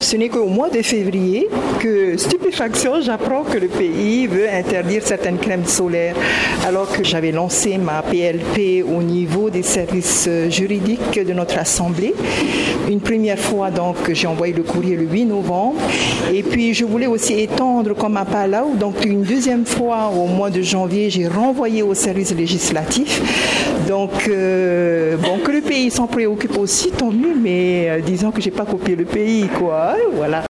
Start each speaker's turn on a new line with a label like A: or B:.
A: Ce n'est qu'au mois de février que, stupéfaction, j'apprends que le pays veut interdire certaines crèmes solaires. Alors que j'avais lancé ma PLP au niveau des services juridiques de notre Assemblée. Une première fois, donc, j'ai envoyé le courrier le 8 novembre. Et puis, je voulais aussi étendre comme à Palau. Donc, une deuxième fois, au mois de janvier, j'ai renvoyé au service législatif. Donc, que le pays s'en préoccupe aussi, tant mieux. Mais disons que je n'ai pas copié le pays, quoi. Voilà.